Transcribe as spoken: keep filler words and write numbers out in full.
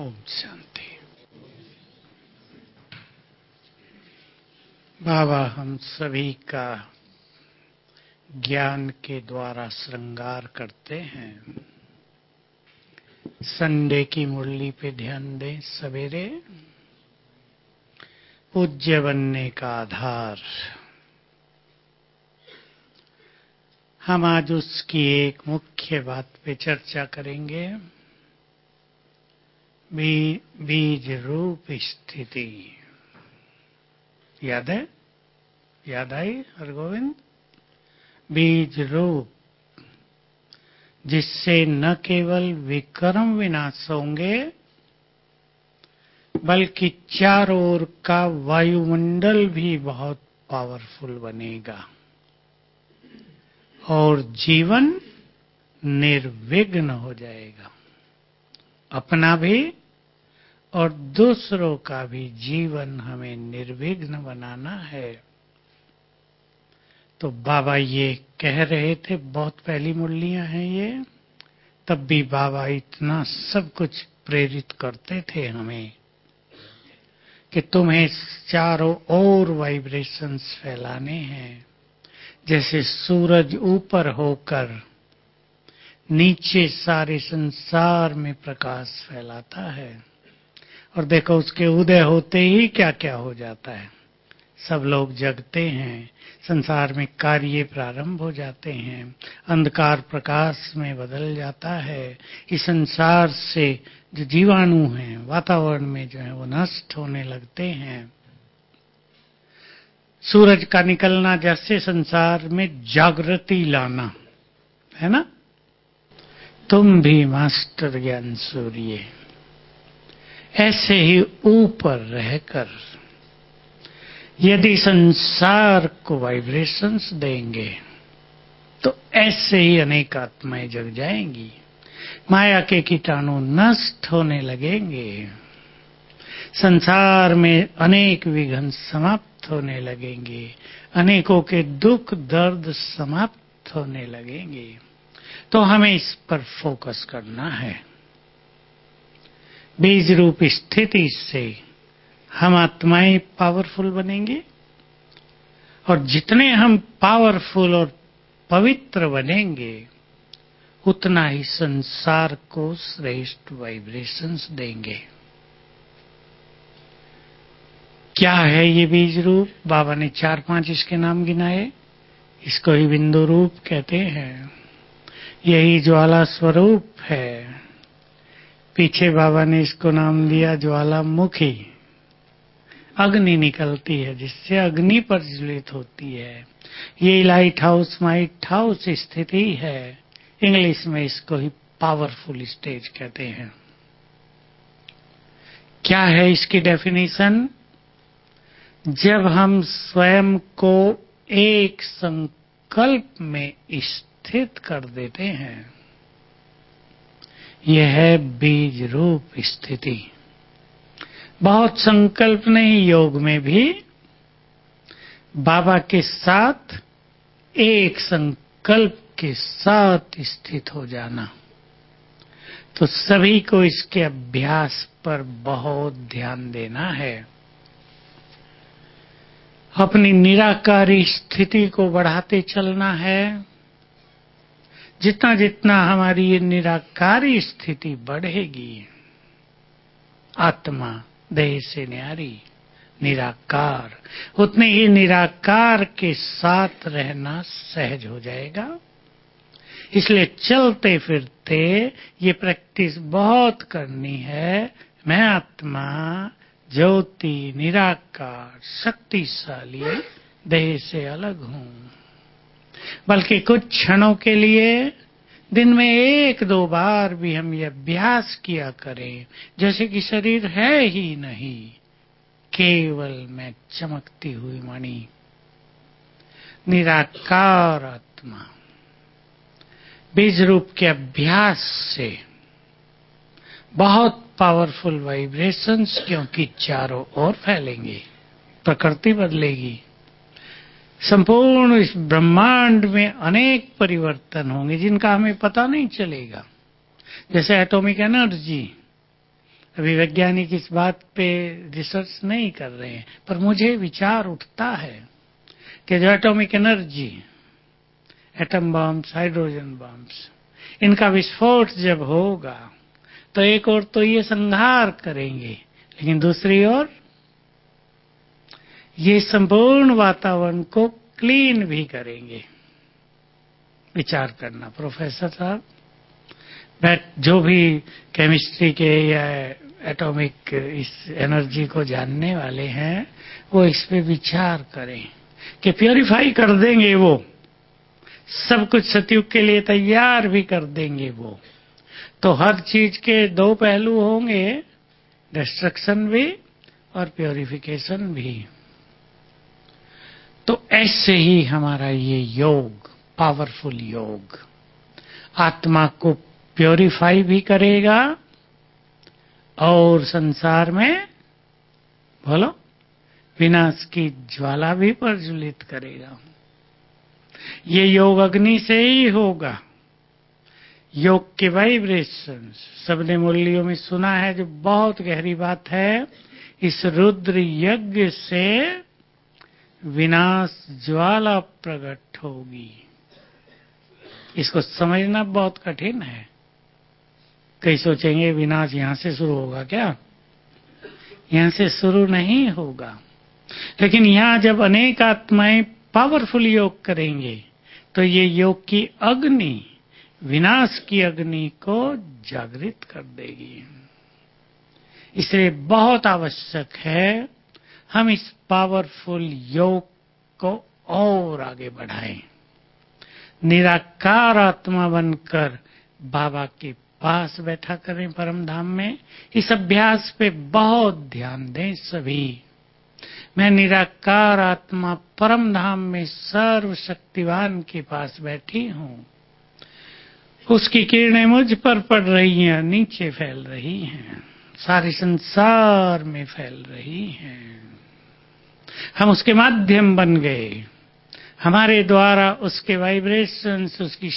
ओम शांति। बाबा हम सभी का ज्ञान के द्वारा श्रृंगार करते हैं। संडे की मुरली पे ध्यान दें। सवेरे पूज्य बनने का आधार, हम आज उसकी एक मुख्य बात पे चर्चा करेंगे। बी, बीज रूप स्थिति। याद है? याद आई हरगोविंद? बीज रूप, जिससे न केवल विकर्म विनाश होंगे बल्कि चारों ओर का वायुमंडल भी बहुत पावरफुल बनेगा और जीवन निर्विघ्न हो जाएगा। अपना भी और दूसरों का भी जीवन हमें निर्विघ्न बनाना है। तो बाबा ये कह रहे थे, बहुत पहली मुरलियां हैं ये, तब भी बाबा इतना सब कुछ प्रेरित करते थे हमें कि तुम्हें चारों ओर वाइब्रेशंस फैलाने हैं। जैसे सूरज ऊपर होकर नीचे सारे संसार में प्रकाश फैलाता है, और देखो उसके उदय होते ही क्या क्या हो जाता है। सब लोग जगते हैं, संसार में कार्य प्रारंभ हो जाते हैं, अंधकार प्रकाश में बदल जाता है। इस संसार से जो जीवाणु हैं वातावरण में जो है वो नष्ट होने लगते हैं। सूरज का निकलना जैसे संसार में जागृति लाना है ना। तुम भी मास्टर ज्ञान सूर्य ऐसे ही ऊपर रहकर यदि संसार को वाइब्रेशंस देंगे तो ऐसे ही अनेक आत्माएं जग जाएंगी। माया के कीटाणु नष्ट होने लगेंगे, संसार में अनेक विघ्न समाप्त होने लगेंगे, अनेकों के दुख दर्द समाप्त होने लगेंगे। तो हमें इस पर फोकस करना है। बीज रूप स्थिति से हम आत्माएं पावरफुल बनेंगे, और जितने हम पावरफुल और पवित्र बनेंगे उतना ही संसार को श्रेष्ठ वाइब्रेशंस देंगे। क्या है ये बीज रूप? बाबा ने चार पांच इसके नाम गिनाए। इसको ही बिंदु रूप कहते हैं। यही ज्वाला स्वरूप है। पीछे बाबा ने इसको नाम दिया ज्वालामुखी। अग्नि निकलती है जिससे अग्नि प्रज्वलित होती है। ये लाइट हाउस माइट हाउस स्थिति है। इंग्लिश में इसको ही पावरफुल स्टेज कहते हैं। क्या है इसकी डेफिनेशन? जब हम स्वयं को एक संकल्प में स्थित कर देते हैं, यह है बीज रूप स्थिति। बहुत संकल्प नहीं, योग में भी बाबा के साथ एक संकल्प के साथ स्थित हो जाना। तो सभी को इसके अभ्यास पर बहुत ध्यान देना है। अपनी निराकारी स्थिति को बढ़ाते चलना है। जितना जितना हमारी ये निराकारी स्थिति बढ़ेगी, आत्मा देह से न्यारी निराकार, उतने ही निराकार के साथ रहना सहज हो जाएगा। इसलिए चलते फिरते ये प्रैक्टिस बहुत करनी है। मैं आत्मा ज्योति निराकार शक्तिशाली देह से अलग हूं। बल्कि कुछ क्षणों के लिए दिन में एक दो बार भी हम ये अभ्यास किया करें, जैसे कि शरीर है ही नहीं, केवल मैं चमकती हुई मणि, निराकार आत्मा। बीज रूप के अभ्यास से बहुत पावरफुल वाइब्रेशंस, क्योंकि चारों ओर फैलेंगे, प्रकृति बदलेगी, संपूर्ण इस ब्रह्मांड में अनेक परिवर्तन होंगे जिनका हमें पता नहीं चलेगा। जैसे एटॉमिक एनर्जी, अभी वैज्ञानिक इस बात पे रिसर्च नहीं कर रहे हैं, पर मुझे विचार उठता है कि जो atomic energy, atom bombs, hydrogen bombs, इनका विस्फोट जब होगा तो एक ओर तो ये संहार करेंगे, लेकिन दूसरी ओर ये संपूर्ण वातावरण को क्लीन भी करेंगे। विचार करना प्रोफेसर साहब, बैट जो भी केमिस्ट्री के या एटॉमिक इस एनर्जी को जानने वाले हैं, वो इस पे विचार करें कि प्योरीफाई कर देंगे, वो सब कुछ सतयुग के लिए तैयार भी कर देंगे वो। तो हर चीज के दो पहलू होंगे, डिस्ट्रक्शन भी और प्योरिफिकेशन भी। तो ऐसे ही हमारा ये योग, पावरफुल योग, आत्मा को प्योरीफाई भी करेगा और संसार में, बोलो, विनाश की ज्वाला भी प्रज्वलित करेगा। ये योग अग्नि से ही होगा। योग के वाइब्रेशन सबने मुरलियों में सुना है, जो बहुत गहरी बात है। इस रुद्र यज्ञ से विनाश ज्वाला प्रकट होगी। इसको समझना बहुत कठिन है। कई सोचेंगे विनाश यहां से शुरू होगा क्या? यहां से शुरू नहीं होगा, लेकिन यहां जब अनेक आत्माएं पावरफुल योग करेंगे तो ये योग की अग्नि, विनाश की अग्नि को जागृत कर देगी। इसलिए बहुत आवश्यक है हम इस पावरफुल योग को और आगे बढ़ाएं। निराकार आत्मा बनकर बाबा के पास बैठा करें परम धाम में। इस अभ्यास पे बहुत ध्यान दें सभी। मैं निराकार आत्मा परम धाम में सर्वशक्तिवान के पास बैठी हूं। उसकी किरणें मुझ पर पड़ रही हैं, नीचे फैल रही हैं, सारे संसार में फैल रही हैं। हम उसके माध्यम बन गए। हमारे द्वारा उसके वाइब्रेशंस, उसकी